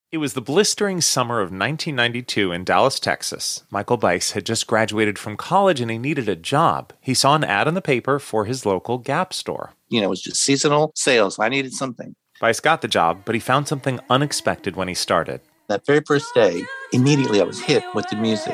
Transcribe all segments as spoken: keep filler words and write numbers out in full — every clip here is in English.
It was the blistering summer of nineteen ninety-two in Dallas, Texas. Michael Bice had just graduated from college and he needed a job. He saw an ad in the paper for his local Gap store. You know, it was just seasonal sales. I needed something. Bice got the job, but he found something unexpected when he started. That very first day, immediately I was hit with the music.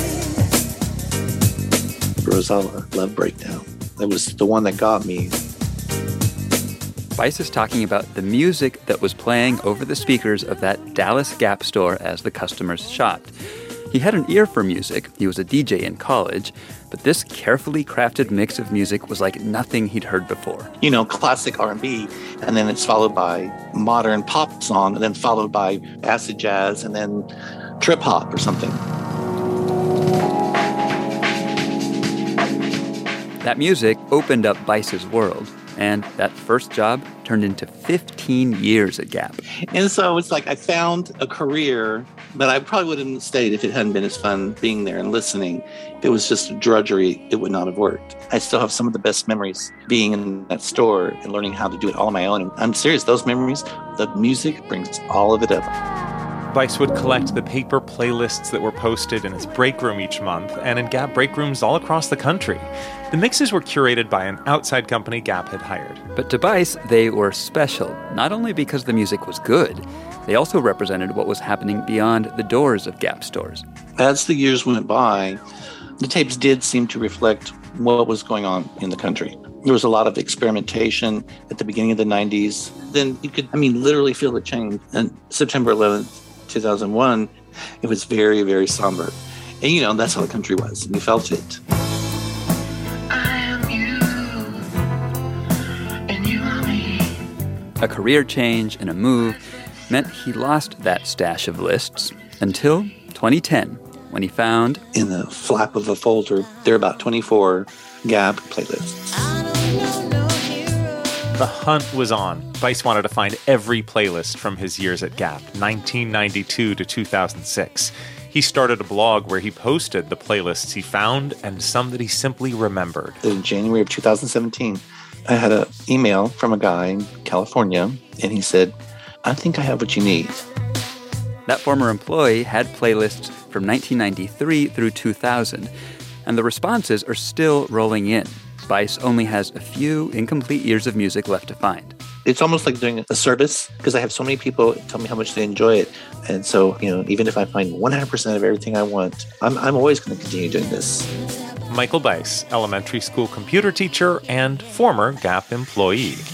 Rosella, Love Breakdown. That was the one that got me. Bice is talking about the music that was playing over the speakers of that Dallas Gap store as the customers shopped. He had an ear for music. He was a D J in college. But this carefully crafted mix of music was like nothing he'd heard before. You know, classic R and B, and then it's followed by modern pop song, and then followed by acid jazz, and then trip hop or something. That music opened up Bice's world. And that first job turned into fifteen years at Gap. And so it's like I found a career, but I probably wouldn't have stayed if it hadn't been as fun being there and listening. If it was just drudgery, it would not have worked. I still have some of the best memories being in that store and learning how to do it all on my own. And I'm serious, those memories, the music brings all of it up. Bice would collect the paper playlists that were posted in his break room each month and in Gap break rooms all across the country. The mixes were curated by an outside company Gap had hired. But to Bice, they were special, not only because the music was good, they also represented what was happening beyond the doors of Gap stores. As the years went by, the tapes did seem to reflect what was going on in the country. There was a lot of experimentation at the beginning of the nineties. Then you could, I mean, literally feel the change. And September eleventh, two thousand one, it was very, very somber. And, you know, that's how the country was. And you felt it. A career change and a move meant he lost that stash of lists until twenty ten, when he found... in the flap of a folder, there are about twenty-four Gap playlists. The hunt was on. Bice wanted to find every playlist from his years at Gap, nineteen ninety-two to two thousand six. He started a blog where he posted the playlists he found and some that he simply remembered. In January of two thousand seventeen, I had an email from a guy in California, and he said, I think I have what you need. That former employee had playlists from nineteen ninety-three through two thousand, and the responses are still rolling in. Bice only has a few incomplete years of music left to find. It's almost like doing a service, because I have so many people tell me how much they enjoy it. And so, you know, even if I find one hundred percent of everything I want, I'm, I'm always going to continue doing this. Michael Bice, elementary school computer teacher and former Gap employee.